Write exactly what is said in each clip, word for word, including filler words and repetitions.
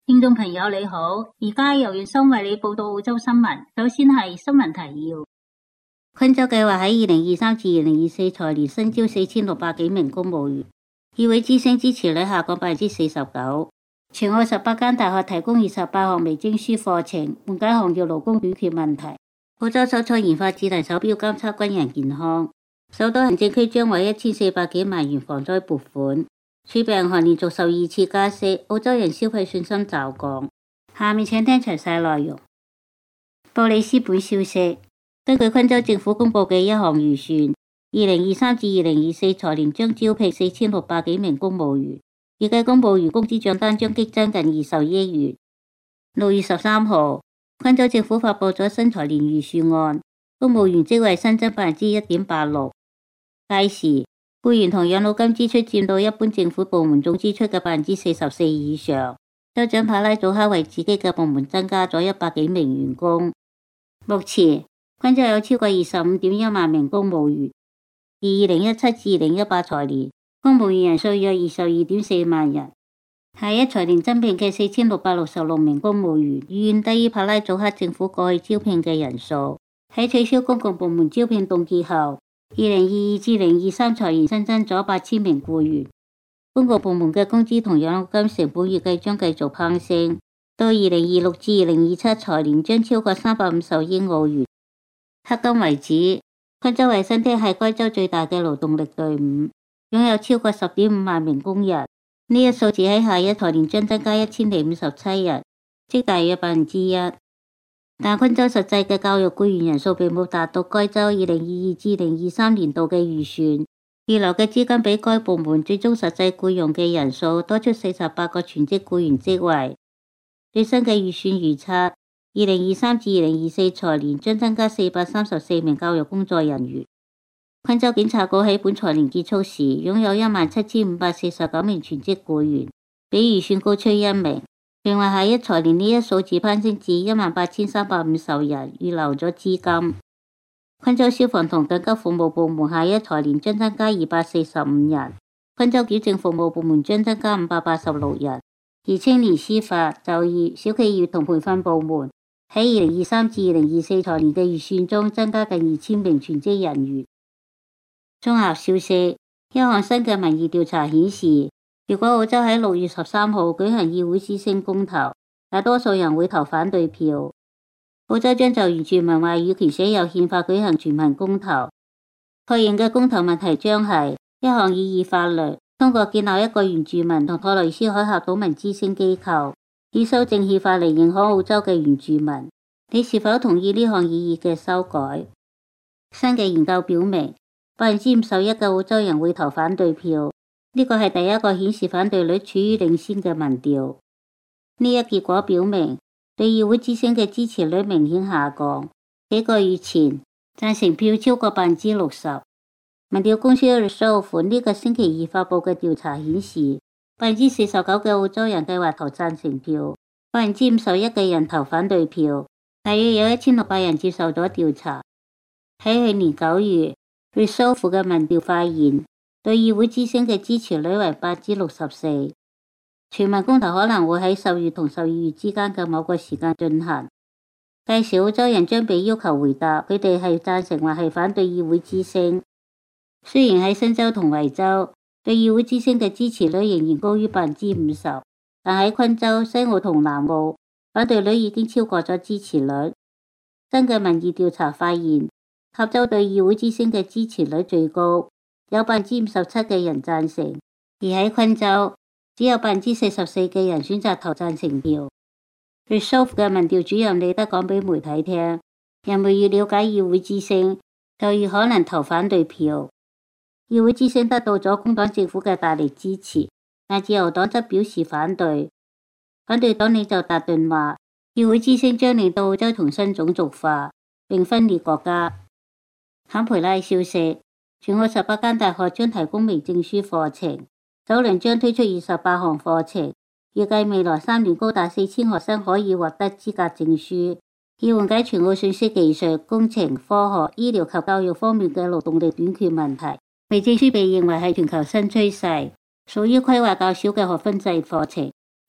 聽眾朋友你好，而家由月生為你報道澳洲新聞。首先係新聞提要。昆州計劃喺二零二三至二零二四財年新招四千六百幾名公務員。議會之聲支持率下降百分之四十九。全澳十八間大學提供二十八項微證書課程，緩解行業勞工短缺問題。澳洲首創研發智能手錶監測軍人健康。首都行政區將為一千四百幾萬元防災撥款。儲備銀行連續十二次加息，澳洲人消費信心驟降。下面請聽詳細內容。布里斯本消息，根據昆州政府公布嘅一項預算，二零二三至二零二四財年將招聘四千六百幾名公務員，預計公務員工資賬單將激增近二十億元。六月十三號，昆州政府發布咗新財年預算案，公務員職位新增百分之一點八六。屆時，僱員同養老金支出佔到一般政府部門總支出嘅百分之四十四以上。州長帕拉祖克為自己嘅部門增加咗一百幾名員工。目前，昆州有超過二十五點一萬名公務員，而二零一七至二零一八財年，公務員人數約二十二點四萬人。下一財年增聘嘅四千六百六十六名公務員，遠低於帕拉祖克政府過去招聘嘅人數。喺取消公共部門招聘凍結後，二零二二至二零二三財年新增咗八千名僱員，公共部門嘅工資同養老金成本預計將繼續攀升，到二零二六至二零二七財年將超過三百五十億澳元。迄今為止，昆州衛生廳係該州最大嘅勞動力隊伍，擁有超過十點五萬名工人。呢一數字喺下一財年將增加一千零五十七人，即大約百分之一。但昆州實際嘅教育僱員人數並冇達到該州二零二二至二零二三年度嘅預算，預留嘅資金比該部門最終實際僱用嘅人數多出四十八個全職僱員職位。最新嘅預算預測，二零二三至二零二四財年將增加四百三十四名教育工作人員。昆州檢察局喺本財年結束時擁有一萬七千五百四十九名全職僱員，比預算高出一名。並話下一財年呢一數字攀升至一萬八千三百五十人，預留咗資金。昆州消防同緊急服務部門下一財年將增加二百四十五人，昆州矯正服務部門將增加五百八十六人，而青年司法、就業、小企業同培訓部門喺二零二三至二零二四財年嘅預算中增加近二千名全職人員。綜合消息，一項新嘅民意調查顯示，如果澳洲喺六月十三號舉行議會之聲公投，大多數人會投反對票。澳洲將就原住民話語權寫入憲法舉行全民公投，確認嘅公投問題將係一項擬議法律，通過建立一個原住民同托雷斯海峽島民之聲機構，以修正憲法嚟認可澳洲嘅原住民。你是否同意呢項擬議嘅修改？新嘅研究表明，百分之五十一嘅澳洲人會投反對票。呢個係第一個顯示反對率處於領先嘅民調。呢一結果表明，對議會之聲嘅支持率明顯下降。幾個月前，贊成票超過百分之六十。民調公司 Resolve 呢個星期二發佈嘅調查顯示，百分之四十九嘅澳洲人計劃投贊成票，百分之五十一嘅人投反對票。大約有一千六百人接受咗調查。喺去年九月 ，Resolve 嘅民調發現，對議會之聲嘅支持率為百分之六十四。全民公投可能會喺十月同十二月之間嘅某個時間進行。屆時澳洲人將被要求回答佢哋係贊成或係反對議會之聲。雖然喺新州同維州，對議會之聲嘅支持率仍然高於百分之五十，但喺昆州、西澳同南澳，反對率已經超過咗支持率。新嘅民意調查發現，塔州對議會之聲嘅支持率最高，有百分之五十七嘅人贊成，而喺昆州只有百分之四十四嘅人選擇投贊成票。Resolve 嘅民調主任李德講俾媒體聽，人們越了解議會之聲，就越可能投反對票。議會之聲得到咗工黨政府嘅大力支持，但自由黨則表示反對。反對黨領袖達頓話，議會之聲將令到澳洲重新種族化，並分裂國家。坎培拉消息，全澳十八間大學將提供微證書課程，首輪將推出二十八項課程，預計未來三年高達四千學生可以獲得資格證書，以緩解全澳信息技術、工程、科學、醫療及教育方面嘅勞動力短缺問題。微證書被認為係全球新趨勢，屬於規劃較少嘅學分制課程，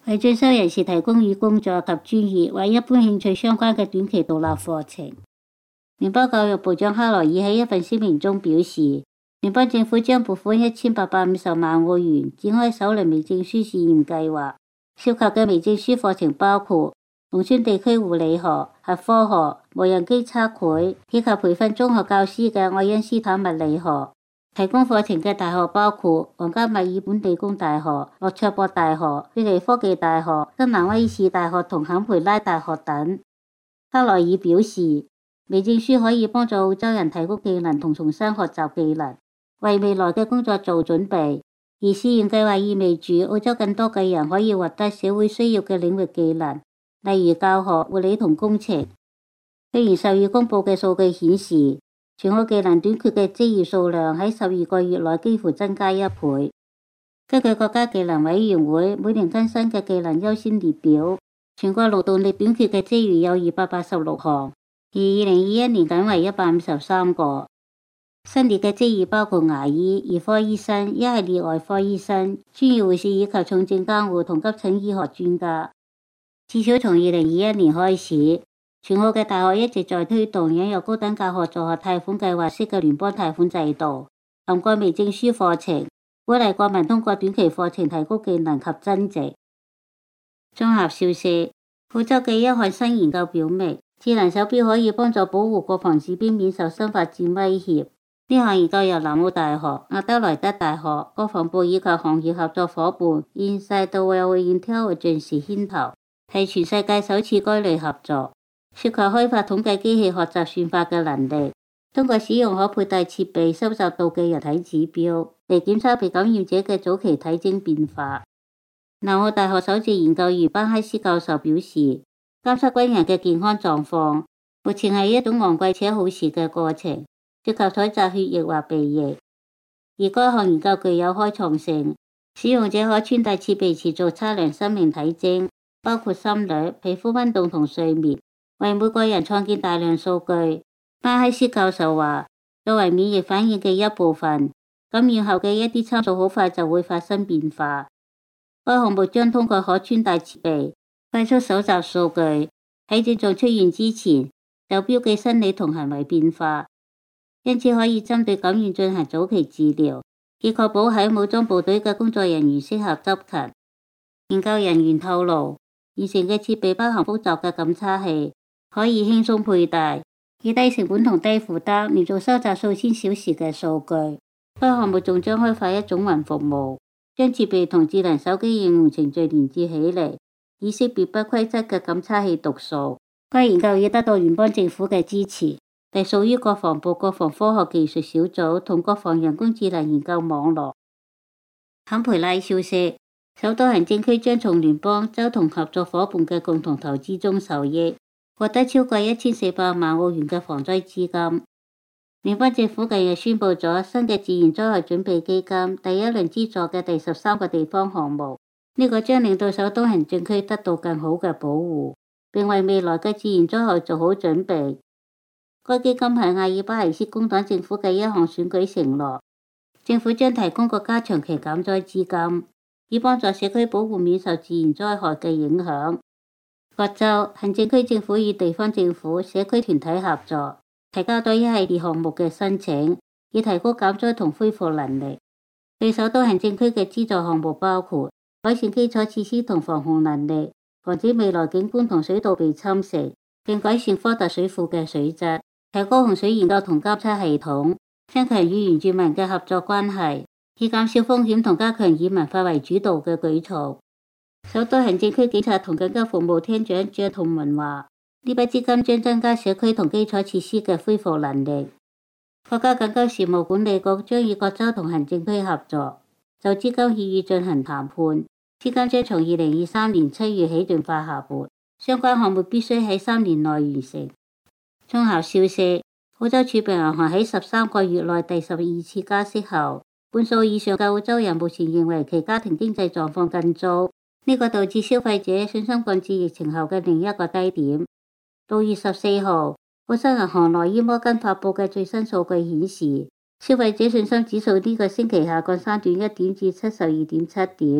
為進修人士提供與工作及專業或一般興趣相關嘅短期獨立課程。聯邦教育部長克萊爾喺一份聲明中表示，聯邦政府將撥款一千八百五十萬澳元展開首輪微證書試驗計劃，涉及嘅微證書課程包括農村地區護理學、核科學、無人機測繪以及培訓中學教師嘅愛因斯坦物理學。提供課程嘅大學包括皇家密爾本理工大學、諾卓博大學、雪梨科技大學、新南威爾士大學同坎培拉大學等。克萊爾表示，微證書可以幫助澳洲人提高技能同重新學習技能，為未來嘅工作做準備。而試驗計劃意味住澳洲更多嘅人可以獲得社會需要嘅領域技能，例如教學、護理同工程。雖然十月公佈嘅數據顯示，全澳技能短缺嘅職業數量喺十二個月內幾乎增加一倍。根據國家技能委員會每年更新嘅技能優先列表，全國勞動力短缺嘅職業有二百八十六項，而二零二一年僅為一百五十三個。新列嘅職業包括牙醫、兒科醫生、一系列外科醫生、專業護士以及重症監護同急診醫學專家。至少從二零二一年開始，全澳嘅大學一直在推動引入高等教學助學貸款計劃式嘅聯邦貸款制度，涵蓋微證書課程，鼓勵國民通過短期課程提高技能及增值。綜合消息，澳洲嘅一項新研究表明，智能手錶可以幫助保護國防士兵免受新發展威脅。呢項研究由南澳大學、亞德萊德大學、國防部以及行業合作夥伴 Inside the World Intelligence牽頭，係全世界首次該類合作。涉及開發統計機器學習算法嘅能力，通過使用可佩戴設備收集到嘅人體指標嚟檢測被感染者嘅早期體徵變化。南澳大學首席研究員班克斯教授表示，監測軍人嘅健康狀況目前係一種昂貴且耗時嘅過程，涉及採集血液或鼻液。而該項研究具有開創性，使用者可穿戴設備持續測量生命體徵，包括心率、皮膚溫度同睡眠，為每個人創建大量數據。巴克斯教授話，作為免疫反應嘅一部分，感染後嘅一啲參數好快就會發生變化。該項目將通過可穿戴設備快速搜集數據，喺症狀出現之前就標記生理同行為變化，因此可以針對感染進行早期治療，以確保喺武裝部隊嘅工作人員適合執勤。研究人員透露，現成嘅設備包含複雜嘅感測器，可以輕鬆佩戴，以低成本同低負擔連續收集數千小時嘅數據。該項目仲將開發一種雲服務，將設備同智能手機應用程序連接起嚟，以識別不規則嘅感測器讀數。該研究已得到聯邦政府嘅支持，隸屬於國防部國防科學技術小組同國防人工智能研究網絡。坎培拉消息，首都行政區將從聯邦、州同合作夥伴嘅共同投資中受益，獲得超過一千四百萬澳元嘅防災資金。聯邦政府近日宣布咗新嘅自然災害準備基金第一輪資助嘅第十三個地方項目，呢、這個將令到首都行政區得到更好嘅保護，並為未來嘅自然災害做好準備。該基金係阿爾巴尼斯工黨政府嘅一項選舉承諾，政府將提供國家長期減災資金，以幫助社區保護免受自然災害嘅影響。各州、行政區政府與地方政府、社區團體合作，提交咗一系列項目嘅申請，以提高減災同恢復能力。對首都行政區嘅資助項目包括改善基礎設施同防洪能力，防止未來景觀同水道被侵蝕，並改善科特水庫嘅水質，提高洪水研究同監測系統，加強與原住民嘅合作關係，以減少風險同加強以文化為主導嘅舉措。首都行政區警察同緊急服務廳長張同文話，呢筆資金將增加社區同基礎設施嘅恢復能力。國家緊急事務管理局將與各州同行政區合作，就資金協議進行談判。資金將從二零二三年七月起盡快下撥，相關項目必須喺三年內完成。綜合消息，澳洲儲備銀行喺十三個月內第十二次加息後，半數以上嘅澳洲人目前認為其家庭經濟狀況更糟，呢、這個導致消費者信心降至疫情後嘅另一個低點。六月十四號，澳洲銀行羅伊摩根發佈嘅最新數據顯示，消費者信心指數呢個星期下降三點一點至七十二點七點，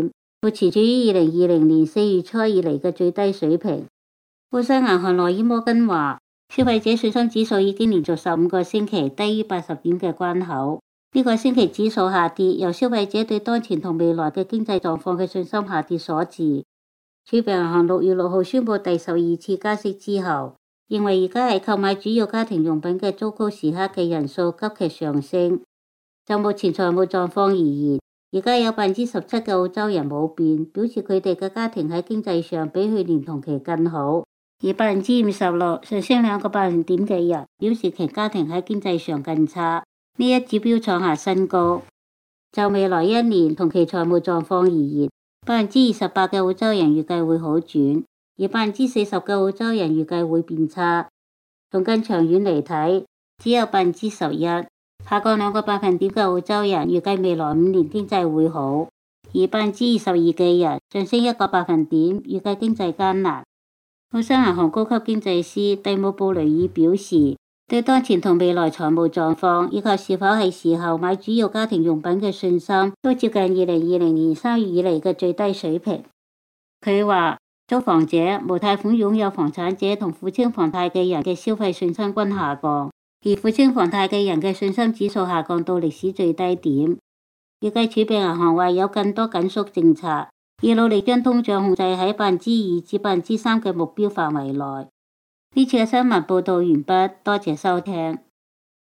目前處於二零二零年四月初以嚟嘅最低水平。澳洲銀行羅伊摩根話，消費者信心指數已經連續十五個星期低於八十點嘅關口。呢個星期指數下跌，由消費者對當前同未來嘅經濟狀況嘅信心下跌所致。儲備銀行六月六號宣布第十二次加息之後，認為而家係購買主要家庭用品嘅糟糕時刻嘅人數急劇上升。就目前財務狀況而言，而家有百分之十七嘅澳洲人冇變，表示佢哋嘅家庭喺經濟上比去年同期更好。而百分之五十六上升兩個百分點嘅人表示其家庭喺經濟上更差，呢一指標創下新高。就未來一年同期財務狀況而言，百分之二十八嘅澳洲人預計會好轉，而百分之四十嘅澳洲人預計會變差。從更長遠嚟睇，只有百分之十一。下降兩個百分點嘅澳洲人預計未來五年經濟會好，而百分之二十二嘅人上升一個百分點，預計經濟艱難。澳洲銀行高級經濟師蒂姆布雷爾表示，對當前同未來財務狀況以及是否係時候買主要家庭用品嘅信心，都接近二零二零年三月以嚟嘅最低水平。佢話，租房者、無貸款擁有房產者同付清房貸嘅人嘅消費信心均下降。而付清房貸嘅人嘅信心指數下降到歷史最低點。預計儲備銀行話有更多緊縮政策，以努力將通脹控制喺百分之二至百分之三嘅目標範圍內。呢次嘅新聞報道完畢，多謝收聽。